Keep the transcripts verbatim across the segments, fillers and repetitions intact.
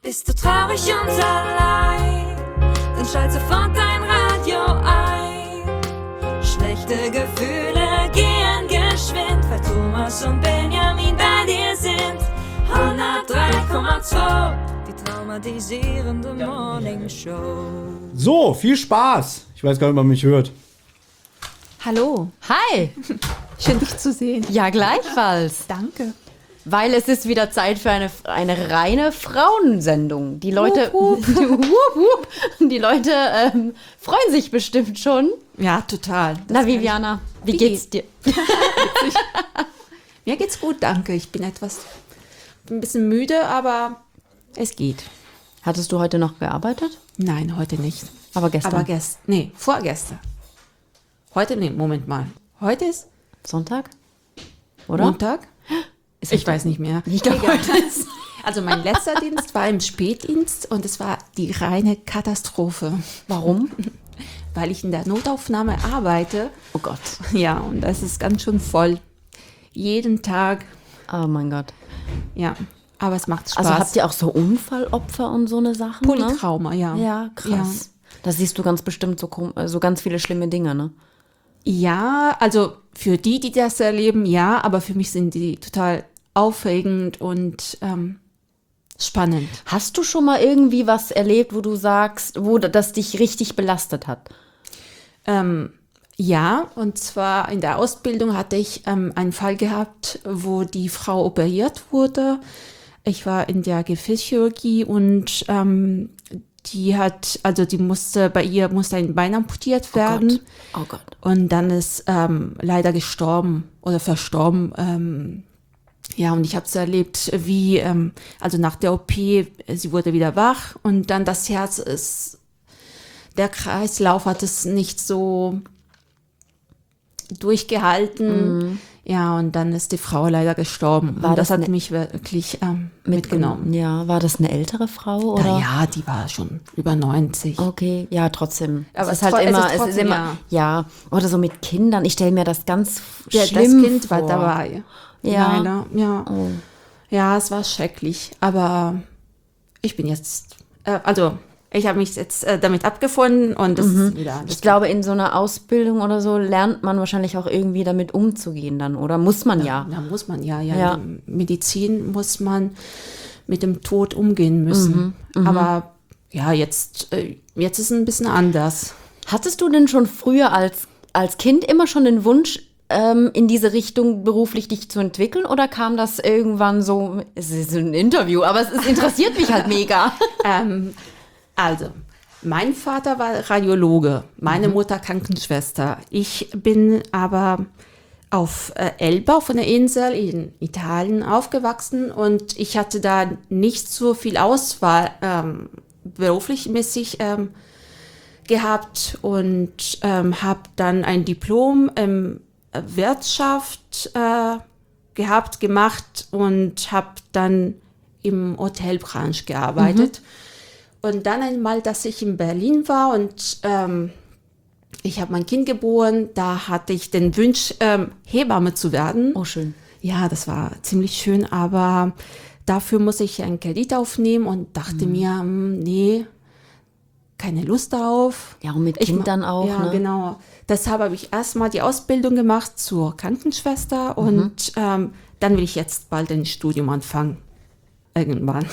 Bist du traurig und allein, dann schalt sofort dein Radio ein. Schlechte Gefühle gehen geschwind, weil Thomas und Benjamin bei dir sind. hundertdrei Komma zwei, die traumatisierende Morning Show. So, viel Spaß. Ich weiß gar nicht, ob man mich hört. Hallo. Hi. Schön, dich zu sehen. Ja, gleichfalls. Danke. Weil es ist wieder Zeit für eine, eine reine Frauensendung. Die Leute, Wup, wup. wup, wup. Die Leute ähm, freuen sich bestimmt schon. Ja, total. Das Na, Viviana, wie, Wie geht's dir? Mir geht's gut, danke. Ich bin etwas, ein bisschen müde, aber es geht. Hattest du heute noch gearbeitet? Nein, heute nicht. Aber gestern? Aber gestern, nee, vorgestern. Heute, nee, Moment mal. Heute ist Sonntag? Oder? Montag? Ist Ich heute- weiß nicht mehr. Ich glaube, Egal. heute ist... Also mein letzter Dienst war im Spätdienst und es war die reine Katastrophe, Warum? weil ich in der Notaufnahme arbeite. Oh Gott. Ja, und das ist ganz schön voll. Jeden Tag, Oh mein Gott. ja. Aber es macht Spaß. Also habt ihr auch so Unfallopfer und so eine Sachen? Ne? Polytrauma, ja. Ja, krass. Da siehst du ganz bestimmt so, kom- so ganz viele schlimme Dinge, ne? Ja, also für die, die das erleben, ja, aber für mich sind die total aufregend und ähm, spannend. Hast du schon mal irgendwie was erlebt, wo du sagst, wo das dich richtig belastet hat? Ähm, ja, und zwar in der Ausbildung hatte ich ähm, einen Fall gehabt, wo die Frau operiert wurde. Ich war in der Gefäßchirurgie und ähm, die hat, also die musste, bei ihr musste ein Bein amputiert werden. Oh Gott. Und dann ist ähm, leider gestorben oder verstorben. Ähm, ja, und ich habe es erlebt, wie, ähm, also nach der O P, sie wurde wieder wach und dann das Herz ist, der Kreislauf hat es nicht so durchgehalten. Mhm. Ja, und dann ist die Frau leider gestorben. War und das, das hat ne- mich wirklich ähm, mitgenommen. Ja, war das eine ältere Frau oder? Na ja, die war schon über neunzig. Okay, ja, trotzdem. Aber es ist halt tro- es immer, ist es ist trotzdem, immer, ja. Oder so mit Kindern. Ich stelle mir das ganz Ja, das schlimm Kind vor. war dabei. Ja. Leider, ja. Oh. Ja, es war schrecklich, aber ich bin jetzt, äh, also ich habe mich jetzt äh, damit abgefunden und es ist wieder alles Ich glaube, in so einer Ausbildung oder so lernt man wahrscheinlich auch irgendwie damit umzugehen dann, oder muss man ja? Da muss man ja, ja, Ja. in der Medizin muss man mit dem Tod umgehen müssen. Aber ja, jetzt, äh, jetzt ist es ein bisschen anders. Hattest du denn schon früher als, als Kind immer schon den Wunsch, ähm, in diese Richtung beruflich dich zu entwickeln, oder kam das irgendwann so, es ist ein Interview, aber es, es interessiert mich halt mega. Ähm, also, mein Vater war Radiologe, meine Mhm. Mutter Krankenschwester. Ich bin aber auf äh, Elba von der Insel in Italien aufgewachsen und ich hatte da nicht so viel Auswahl ähm, beruflich mäßig ähm, gehabt und ähm, habe dann ein Diplom in Wirtschaft äh, gehabt, gemacht und habe dann im Hotelbranche gearbeitet. Und dann einmal, dass ich in Berlin war und ähm, ich habe mein Kind geboren, da hatte ich den Wunsch, ähm, Hebamme zu werden. Oh, schön. Ja, das war ziemlich schön, aber dafür muss ich einen Kredit aufnehmen und dachte mir, hm, nee, keine Lust darauf. Ja, und mit Ich Kind ma- dann auch, Ja, ne? genau. Deshalb habe ich erstmal die Ausbildung gemacht zur Krankenschwester und ähm, dann will ich jetzt bald ein Studium anfangen. Irgendwann.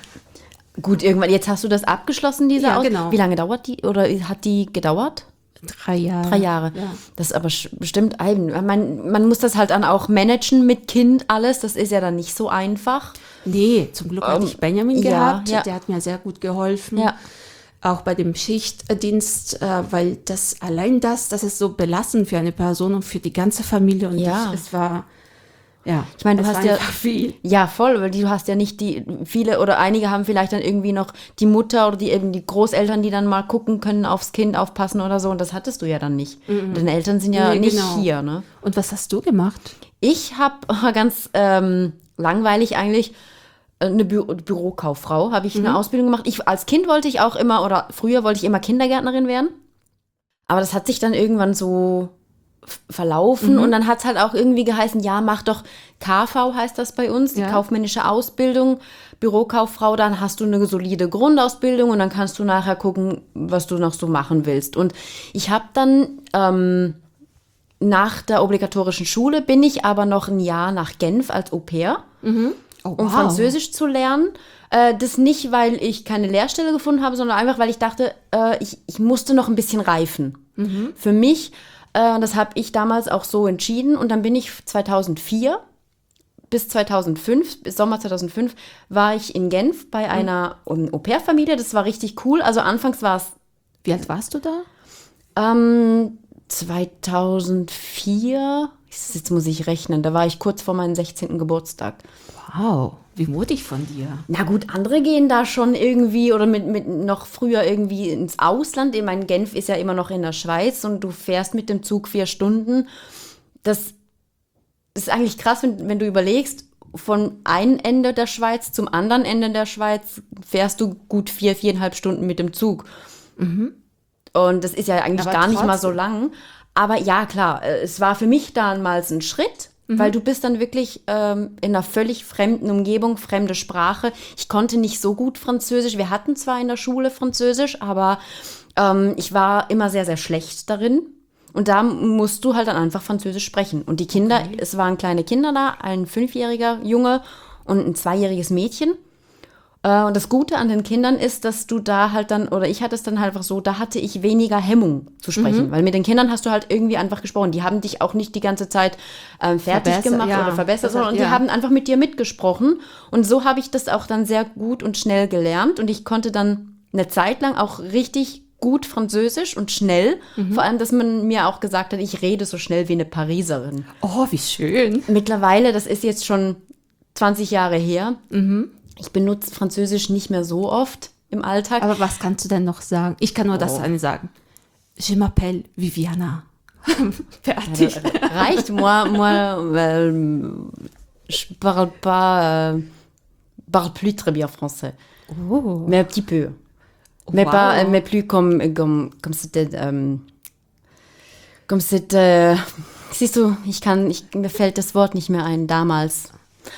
Gut, irgendwann, jetzt hast du das abgeschlossen, diese Ja, Aus- genau. Wie lange dauert die, oder hat die gedauert? Drei Jahre. Drei Jahre. Ja. Das ist aber sch- bestimmt ein. Man, man muss das halt dann auch managen mit Kind, alles. Das ist ja dann nicht so einfach. Nee, zum Glück hatte Ähm, ich Benjamin ja, gehabt. ja. Der hat mir sehr gut geholfen. Ja. Auch bei dem Schichtdienst, äh, weil das allein das, das ist so belastend für eine Person und für die ganze Familie. Und Ja. ich, es war, ja, Ich meine, du es hast war ja einfach viel. Ja, voll, weil du hast ja nicht die, viele oder einige haben vielleicht dann irgendwie noch die Mutter oder die eben die Großeltern, die dann mal gucken können, aufs Kind aufpassen oder so. Und das hattest du ja dann nicht. Deine Eltern sind ja Nee, nicht genau. hier, ne? Und was hast du gemacht? Ich habe ganz ähm, langweilig eigentlich eine Bü Bürokauffrau, habe ich eine Ausbildung gemacht. Ich, als Kind wollte ich auch immer, oder früher wollte ich immer Kindergärtnerin werden. Aber das hat sich dann irgendwann so f- verlaufen. Und dann hat es halt auch irgendwie geheißen, ja, mach doch K V, heißt das bei uns, die Ja. kaufmännische Ausbildung, Bürokauffrau, dann hast du eine solide Grundausbildung und dann kannst du nachher gucken, was du noch so machen willst. Und ich habe dann ähm, nach der obligatorischen Schule bin ich aber noch ein Jahr nach Genf als Au-pair, Oh, um Französisch zu lernen. Äh, das nicht, weil ich keine Lehrstelle gefunden habe, sondern einfach, weil ich dachte, äh, ich, ich musste noch ein bisschen reifen. Für mich, äh, das habe ich damals auch so entschieden. Und dann bin ich zweitausendvier bis zweitausendfünf, bis Sommer zweitausendfünf, war ich in Genf bei einer um, Au-pair-Familie. Das war richtig cool. Also anfangs war es Wie alt warst du da? ähm, zweitausendvier, jetzt muss ich rechnen, da war ich kurz vor meinem sechzehnten Geburtstag. Wow, wie mutig von dir. Na gut, andere gehen da schon irgendwie oder mit, mit noch früher irgendwie ins Ausland. Ich meine, Genf ist ja immer noch in der Schweiz und du fährst mit dem Zug vier Stunden. Das, das ist eigentlich krass, wenn, wenn du überlegst, von einem Ende der Schweiz zum anderen Ende der Schweiz fährst du gut vier, viereinhalb Stunden mit dem Zug. Und das ist ja eigentlich Aber gar nicht mal so trotzdem. lang. Aber ja, klar, äh, es war für mich damals ein Schritt, weil du bist dann wirklich ähm, in einer völlig fremden Umgebung, fremde Sprache. Ich konnte nicht so gut Französisch. Wir hatten zwar in der Schule Französisch, aber ähm, ich war immer sehr, sehr schlecht darin. Und da musst du halt dann einfach Französisch sprechen. Und die Kinder, es waren kleine Kinder da, ein fünfjähriger Junge und ein zweijähriges Mädchen. Äh, Und das Gute an den Kindern ist, dass du da halt dann, oder ich hatte es dann halt einfach so, da hatte ich weniger Hemmung zu sprechen. Weil mit den Kindern hast du halt irgendwie einfach gesprochen. Die haben dich auch nicht die ganze Zeit ähm, fertig Verbessert, gemacht ja. oder verbessert, Das hat- sondern die ja. haben einfach mit dir mitgesprochen. Und so habe ich das auch dann sehr gut und schnell gelernt. Und ich konnte dann eine Zeit lang auch richtig gut Französisch und schnell. Vor allem, dass man mir auch gesagt hat, ich rede so schnell wie eine Pariserin. Oh, wie schön. Mittlerweile, das ist jetzt schon zwanzig Jahre her, ich benutze Französisch nicht mehr so oft im Alltag. Aber was kannst du denn noch sagen? Ich kann nur das eine sagen. Je m'appelle Viviana. Fertig. Reicht, moi, moi, euh, je parle pas, euh, parle plus très bien français. Oh. Mais un petit peu. Mais, Wow. pas, mais plus comme, comme, comme c'était, ähm, comme c'était, siehst du, ich kann, ich, mir fällt das Wort nicht mehr ein, damals.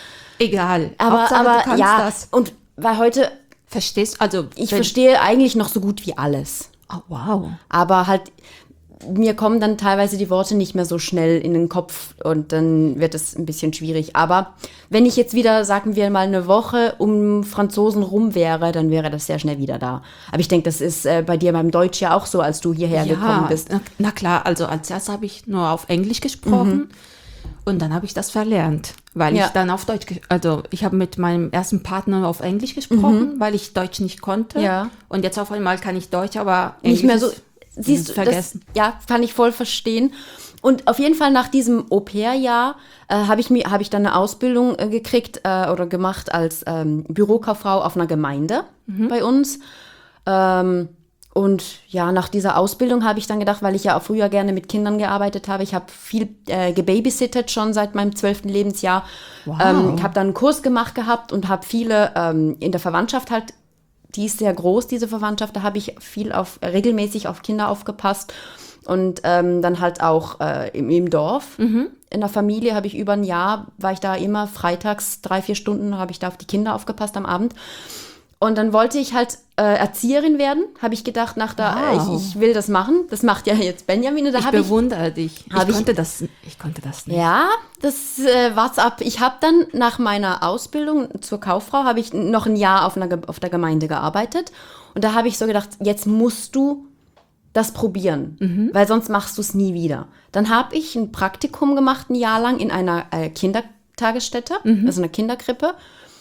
Egal. Aber, Hauptsache, aber du kannst ja, das. und weil heute, Verstehst also ich wenn- verstehe eigentlich noch so gut wie alles. Oh, wow. Aber halt, mir kommen dann teilweise die Worte nicht mehr so schnell in den Kopf und dann wird es ein bisschen schwierig. Aber wenn ich jetzt wieder, sagen wir mal, eine Woche um Franzosen rum wäre, dann wäre das sehr schnell wieder da. Aber ich denke, das ist äh, bei dir beim Deutsch ja auch so, als du hierher gekommen bist. Na, na klar, also als erstes habe ich nur auf Englisch gesprochen und dann habe ich das verlernt, weil Ja. ich dann auf Deutsch, ge- also ich habe mit meinem ersten Partner auf Englisch gesprochen, weil ich Deutsch nicht konnte. Ja. Und jetzt auf einmal kann ich Deutsch, aber Nicht mehr so, ist- siehst du, das, vergessen. ja, kann ich voll verstehen. Und auf jeden Fall nach diesem Au-pair-Jahr äh, habe ich, mir- hab ich dann eine Ausbildung äh, gekriegt äh, oder gemacht als ähm, Bürokauffrau auf einer Gemeinde bei uns. Ähm, und ja, nach dieser Ausbildung habe ich dann gedacht, weil ich ja auch früher gerne mit Kindern gearbeitet habe, ich habe viel äh, gebabysittet schon seit meinem zwölften Lebensjahr. Ähm, ich habe dann einen Kurs gemacht gehabt und habe viele ähm, in der Verwandtschaft halt, die ist sehr groß, diese Verwandtschaft, da habe ich viel auf, regelmäßig auf Kinder aufgepasst. Und ähm, dann halt auch äh, im, im Dorf. In der Familie habe ich über ein Jahr, war ich da immer freitags drei, vier Stunden, habe ich da auf die Kinder aufgepasst am Abend. Und dann wollte ich halt äh, Erzieherin werden, habe ich gedacht, nach der, Wow. ich, ich will das machen. Das macht ja jetzt Benjamin. Da ich habe ich, bewundere dich. Ich hab ich- konnte das, ich konnte das nicht. ja, das äh, war's ab. Ich habe dann nach meiner Ausbildung zur Kauffrau, habe ich noch ein Jahr auf, einer, Ge- auf der Gemeinde gearbeitet. Und da habe ich so gedacht, jetzt musst du das probieren, weil sonst machst du es nie wieder. Dann habe ich ein Praktikum gemacht, ein Jahr lang in einer äh, Kindertagesstätte, also einer Kinderkrippe.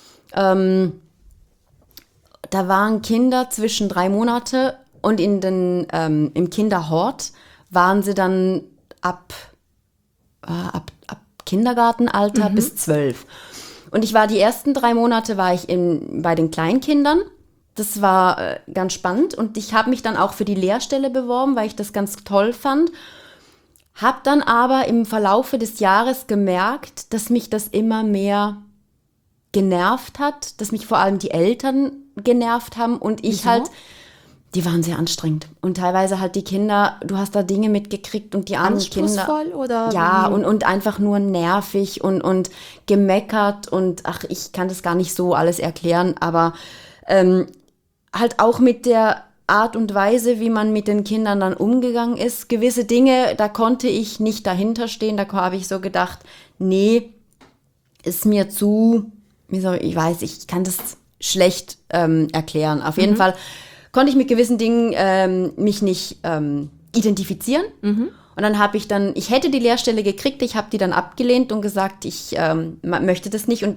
Ähm, da waren Kinder zwischen drei Monate und in den, ähm, im Kinderhort waren sie dann ab, äh, ab, ab Kindergartenalter bis zwölf. Und ich war die ersten drei Monate war ich in, bei den Kleinkindern. Das war äh, ganz spannend und ich habe mich dann auch für die Lehrstelle beworben, weil ich das ganz toll fand. Habe dann aber im Verlaufe des Jahres gemerkt, dass mich das immer mehr genervt hat, dass mich vor allem die Eltern genervt haben und ich Wieso? halt, Die waren sehr anstrengend. Und teilweise halt die Kinder, du hast da Dinge mitgekriegt und die armen Kinder. Anspruchsvoll oder? Ja, wie? und, und einfach nur nervig und, und gemeckert und ach, ich kann das gar nicht so alles erklären, aber ähm, halt auch mit der Art und Weise, wie man mit den Kindern dann umgegangen ist. Gewisse Dinge, da konnte ich nicht dahinter stehen, da habe ich so gedacht, nee, ist mir zu, wie soll ich, ich weiß, ich kann das schlecht ähm, erklären. Auf jeden mhm. Fall konnte ich mit gewissen Dingen ähm, mich nicht ähm, identifizieren. Mhm. Und dann habe ich dann, ich hätte die Lehrstelle gekriegt, ich habe die dann abgelehnt und gesagt, ich ähm, möchte das nicht. Und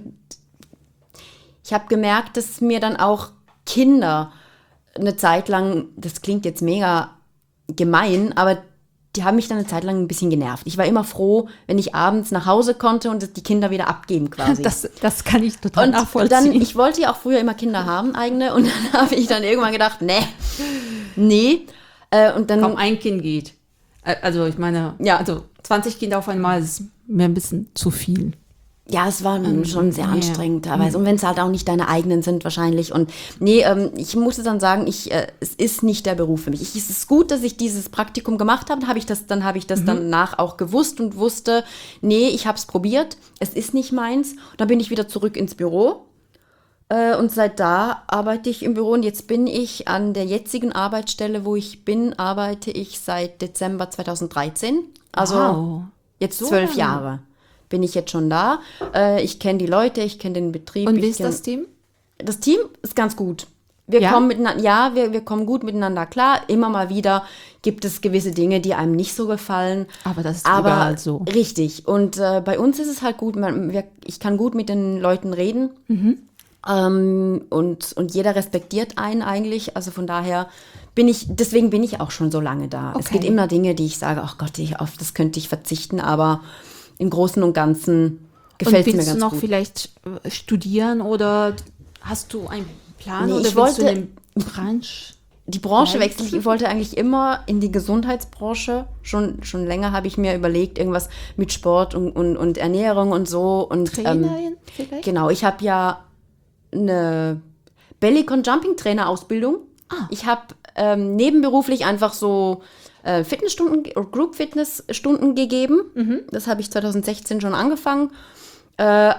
ich habe gemerkt, dass mir dann auch Kinder eine Zeit lang, das klingt jetzt mega gemein, aber die haben mich dann eine Zeit lang ein bisschen genervt. Ich war immer froh, wenn ich abends nach Hause konnte und die Kinder wieder abgeben quasi. Das, das kann ich total und nachvollziehen. Dann, ich wollte ja auch früher immer Kinder haben, eigene, und dann habe ich dann irgendwann gedacht, nee, nee. Äh, und dann, Kaum ein Kind geht. Also ich meine, ja. also zwanzig Kinder auf einmal ist mir ein bisschen zu viel. Ja, es war Ähm, schon sehr ja. anstrengend teilweise. Und wenn es halt auch nicht deine eigenen sind wahrscheinlich. Und nee, ähm, ich musste dann sagen, ich, äh, es ist nicht der Beruf für mich. Ich, es ist gut, dass ich dieses Praktikum gemacht habe. Hab ich das, dann habe ich das mhm. danach auch gewusst und wusste, nee, ich habe es probiert. Es ist nicht meins. Und dann bin ich wieder zurück ins Büro. Äh, und seit da arbeite ich im Büro. Und jetzt bin ich an der jetzigen Arbeitsstelle, wo ich bin, arbeite ich seit Dezember zweitausenddreizehn. Also Wow. jetzt So zwölf lange. Jahre. Bin ich jetzt schon da. Äh, ich kenne die Leute, ich kenne den Betrieb. Und ich wie ist kenn, das Team? Das Team ist ganz gut. Wir Ja? kommen miteinander, ja, wir, wir kommen gut miteinander klar. Immer mal wieder gibt es gewisse Dinge, die einem nicht so gefallen. Aber das ist Aber überall so. Richtig. Und äh, bei uns ist es halt gut, man, wir, ich kann gut mit den Leuten reden. Mhm. Ähm, und, und jeder respektiert einen eigentlich. Also von daher bin ich, deswegen bin ich auch schon so lange da. Okay. Es gibt immer Dinge, die ich sage, ach Gott, ich, auf das könnte ich verzichten, aber im Großen und Ganzen gefällt es Und mir willst ganz du noch gut. vielleicht äh, studieren oder hast du einen Plan Nee, oder ich willst wollte- du in den Branche? Die Branche Nein. wechselt. Ich wollte eigentlich immer in die Gesundheitsbranche. Schon, schon länger habe ich mir überlegt, irgendwas mit Sport und, und, und Ernährung und so. Und, ähm, Trainerin vielleicht? genau, ich habe ja eine Belly-Con-Jumping-Trainer-Ausbildung. Ah. Ich habe ähm, nebenberuflich einfach so äh, Fitnessstunden, Group-Fitness-Stunden gegeben. Mhm. Das habe ich zweitausendsechzehn schon angefangen. Äh,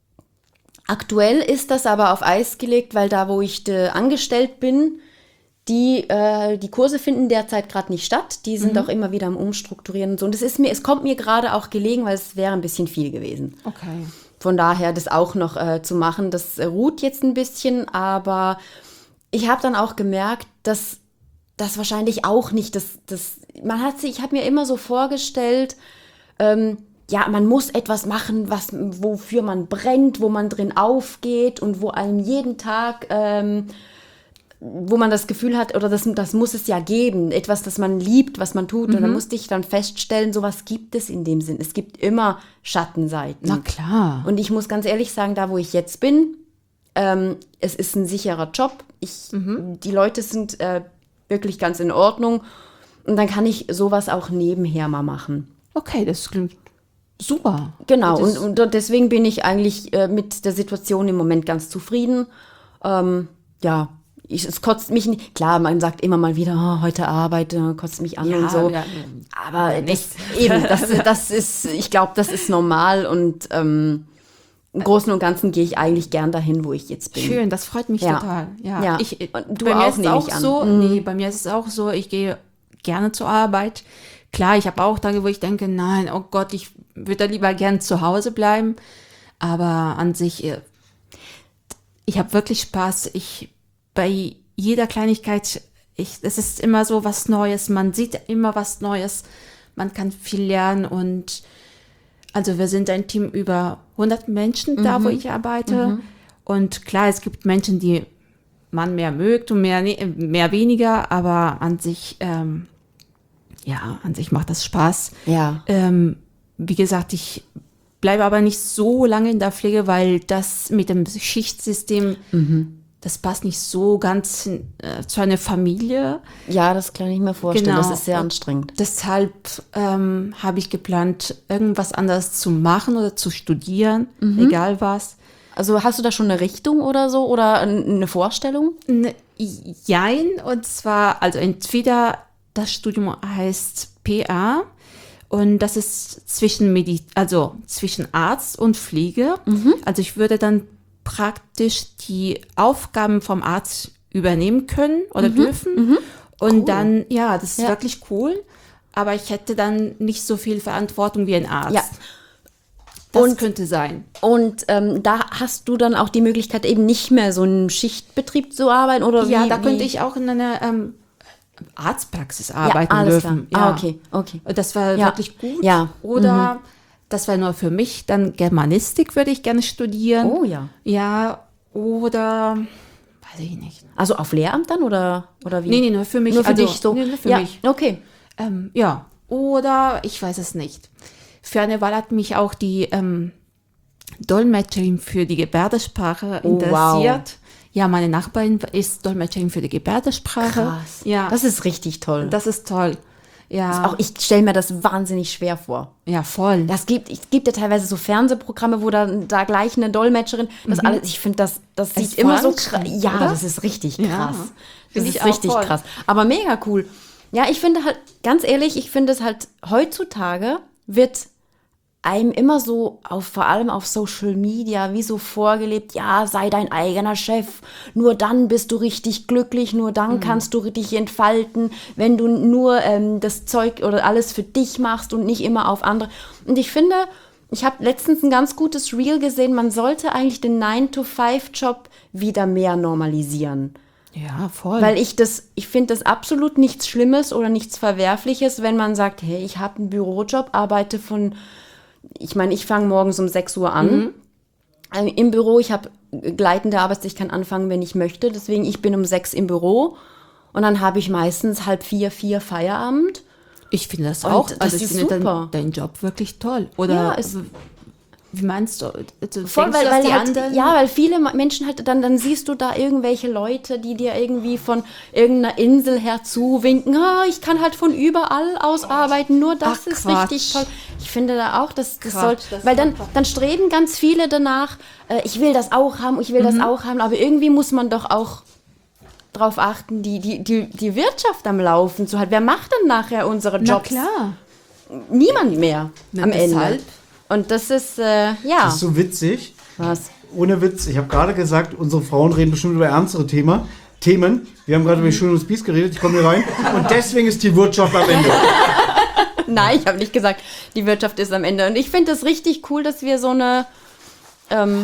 aktuell ist das aber auf Eis gelegt, weil da, wo ich äh, angestellt bin, die, äh, die Kurse finden derzeit gerade nicht statt. Die sind auch immer wieder am Umstrukturieren und so. Und es ist mir, es kommt mir gerade auch gelegen, weil es wäre ein bisschen viel gewesen. Okay. Von daher das auch noch äh, zu machen, das äh, ruht jetzt ein bisschen, aber ich habe dann auch gemerkt, dass das wahrscheinlich auch nicht, das, das, man hat sich, ich habe mir immer so vorgestellt, ähm, ja, man muss etwas machen, was, wofür man brennt, wo man drin aufgeht und wo einem jeden Tag, ähm, wo man das Gefühl hat, oder das, das muss es ja geben, etwas, das man liebt, was man tut. Und da musste ich dann feststellen, sowas gibt es in dem Sinn. Es gibt immer Schattenseiten. Na klar. Und ich muss ganz ehrlich sagen, da wo ich jetzt bin, ähm, es ist ein sicherer Job. Ich, die Leute sind äh, wirklich ganz in Ordnung. Und dann kann ich sowas auch nebenher mal machen. Okay, das klingt super. Genau, Das- und, und deswegen bin ich eigentlich äh, mit der Situation im Moment ganz zufrieden. Ähm, ja, ich, es kotzt mich nicht. Klar, man sagt immer mal wieder, oh, heute arbeite, kotzt mich an Ja, und so. ja, Aber das, eben, das, das ist, ich glaube, das ist normal und ähm, im Großen und Ganzen gehe ich eigentlich gern dahin, wo ich jetzt bin. Schön, das freut mich Ja. total. Ja. Ja. Ich, Und du bei mir auch, ist es nehme auch ich an. so. Mhm. Nee, bei mir ist es auch so. Ich gehe gerne zur Arbeit. Klar, ich habe auch Tage, wo ich denke, nein, oh Gott, ich würde lieber gern zu Hause bleiben. Aber an sich, äh, ich habe wirklich Spaß. Ich bei jeder Kleinigkeit, ich, es ist immer so was Neues. Man sieht immer was Neues. Man kann viel lernen und also wir sind ein Team über hundert Menschen da, wo ich arbeite. Und klar, es gibt Menschen, die man mehr mögt und mehr, ne- mehr weniger, aber an sich, ähm, ja, an sich macht das Spaß. Ja. Ähm, wie gesagt, ich bleibe aber nicht so lange in der Pflege, weil das mit dem Schichtsystem, das passt nicht so ganz äh, zu einer Familie. Ja, das kann ich mir vorstellen. Genau. Das ist sehr Und anstrengend. Deshalb ähm, habe ich geplant, irgendwas anderes zu machen oder zu studieren, egal was. Also hast du da schon eine Richtung oder so oder eine Vorstellung? N- Jein, und zwar, also entweder das Studium heißt P A und das ist zwischen Medi also zwischen Arzt und Pflege. Also ich würde dann praktisch die Aufgaben vom Arzt übernehmen können oder dürfen. Und dann, ja, das ist Ja. wirklich cool, aber ich hätte dann nicht so viel Verantwortung wie ein Arzt. Ja. Das Und- könnte sein. Und ähm, da hast du dann auch die Möglichkeit, eben nicht mehr so einen Schichtbetrieb zu arbeiten? Oder Ja, wie, da könnte wie? ich auch in einer ähm, Arztpraxis ja, arbeiten alles dürfen. Klar. Ja. Ah, okay, okay. Und das war Ja. wirklich gut. Ja. Oder das war nur für mich. Dann Germanistik würde ich gerne studieren. Oh ja. Ja, oder weiß ich nicht. Also auf Lehramt dann oder, oder wie? Nee, nee, nur für mich. Nur für also, dich so? Nee, nur für ja, mich. okay. Ähm, ja, oder ich weiß es nicht. Für eine Weile hat mich auch die ähm, Dolmetscherin für die Gebärdensprache Oh, interessiert. Ja, meine Nachbarin ist Dolmetscherin für die Gebärdensprache. Krass. Ja, Das ist richtig toll. das ist toll. Ja, Auch ich stelle mir das wahnsinnig schwer vor. ja, voll. Das gibt, es gibt ja teilweise so Fernsehprogramme, wo dann da gleich eine Dolmetscherin, das alles, ich finde, das, das Es sieht ist immer voll so krass. anstrengend, Ja, oder? das ist richtig Ja, krass. Das finde ist ich auch richtig voll. krass. Aber mega cool. Ja, ich finde halt, ganz ehrlich, ich finde es halt, heutzutage wird einem immer so, auf, vor allem auf Social Media, wie so vorgelebt, ja, sei dein eigener Chef, nur dann bist du richtig glücklich, nur dann kannst du dich entfalten, wenn du nur ähm, das Zeug oder alles für dich machst und nicht immer auf andere. Und ich finde, ich habe letztens ein ganz gutes Reel gesehen, man sollte eigentlich den nine to five Job wieder mehr normalisieren. Ja, voll. Weil ich das, ich finde das absolut nichts Schlimmes oder nichts Verwerfliches, wenn man sagt, hey, ich habe einen Bürojob, arbeite von, ich meine, ich fange morgens um sechs Uhr an äh, im Büro. Ich habe gleitende Arbeitszeit, ich kann anfangen, wenn ich möchte. Deswegen, ich bin um sechs im Büro und dann habe ich meistens halb vier, vier Feierabend. ich finde das Und auch. das also ich ist finde super. deinen dein Job wirklich toll. Oder Ja, es- w- wie meinst du? Also, Voll, denkst weil, du, dass weil die halt, anderen? ja, weil viele Ma- Menschen halt, dann, dann siehst du da irgendwelche Leute, die dir irgendwie von irgendeiner Insel her zuwinken, ah, ich kann halt von überall aus arbeiten, nur das Ach, ist Quatsch. richtig toll. Ich finde da auch, dass das Quatsch, soll, das weil ist dann, einfach- dann streben ganz viele danach, äh, ich will das auch haben, ich will Mhm. das auch haben, aber irgendwie muss man doch auch drauf achten, die, die, die, die Wirtschaft am Laufen zu halten. Wer macht dann nachher unsere Na Jobs? klar. Niemand mehr Na, am Ende. deshalb. Und das ist, äh, ja, Das ist so witzig. was. Ohne Witz, ich habe gerade gesagt, unsere Frauen reden bestimmt über ernstere Thema, Themen. Wir haben gerade über die Schön und das Biest geredet, ich komme hier rein. Und deswegen ist die Wirtschaft am Ende. Nein, ich habe nicht gesagt, die Wirtschaft ist am Ende. Und ich finde es richtig cool, dass wir so eine, ähm,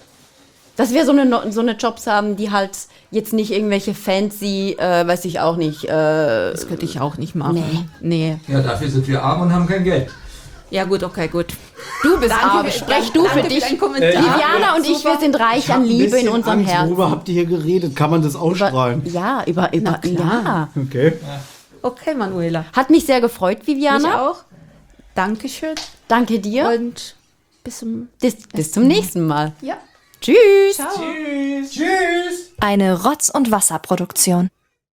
dass wir so eine, No- so eine Jobs haben, die halt jetzt nicht irgendwelche fancy, äh, weiß ich auch nicht, äh, Das könnte ich auch nicht machen. Nee. nee. Ja, dafür sind wir arm und haben kein Geld. Ja gut, okay, gut. du bist Danke arm, für- sprech danke- du für danke für dich. deinen Kommentar. Viviana und ich, wir sind reich Ich hab an ein Liebe in bisschen unserem Angst. Herzen. Worüber habt ihr hier geredet? Kann man das ausstrahlen? Ja, über, über, klar. ja. Okay. Okay, Manuela. Hat mich sehr gefreut, Mich Viviana. auch. Dankeschön. Danke dir. Und bis zum... bis, bis zum nächsten Mal. Ja. Tschüss. Ciao. Tschüss. Tschüss. Eine Rotz- und Wasserproduktion.